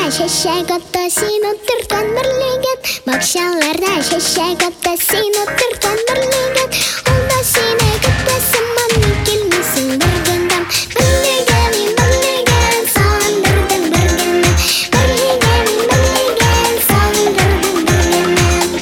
Шәшәк атта син утырган берлегет, бакчаларда шәшәк атта син утырган берлегет. Ул да сине көтә сыман килмисең бер генәм. Берлеге мин берлеген сагындырдым бер генәм. Берлеге мин берлеген сагындырдым бер генәм.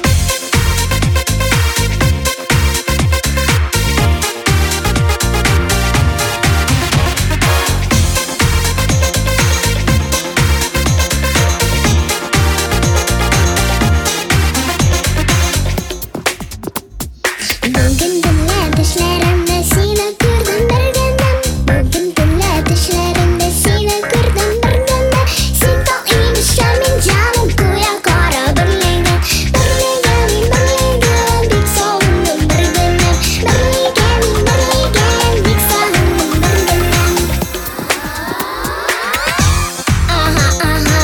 Бүген төнлә төшләремдә сине күрдем бер генәм. Бүген төнлә төшләремдә сине күрдем бер генәм. Син так инешә мин җаным куя кара берлегә. Берлегә мин берлеген бик сагындым бер генәм. Берлегә мин берлеген бик сагындым бер генәм. Ага, ага.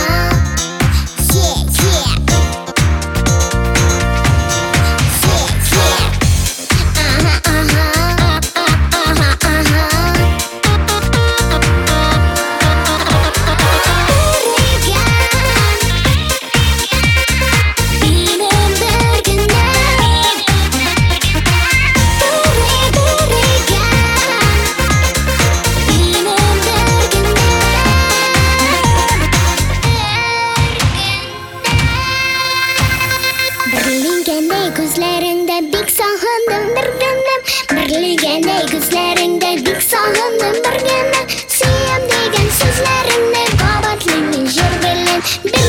Берлегәндәй күзләреңдә бик сагындым бер генәм. Берлегәндәй күзләреңдә бик сагындым бер генәм. Сөям дигән сүзләреңне кабатлыйм мин җыр белән.